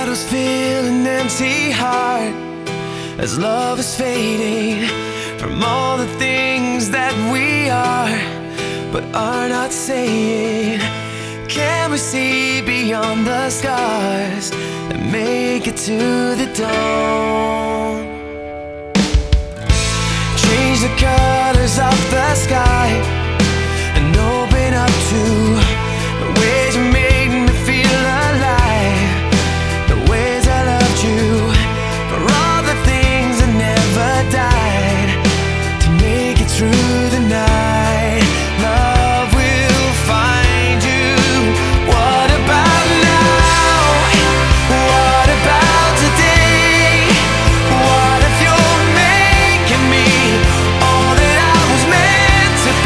Shadows fill an empty heart as love is fading from all the things that we are but are not saying. Can we see beyond the scars and make it to the dawn? Change the colors of the sky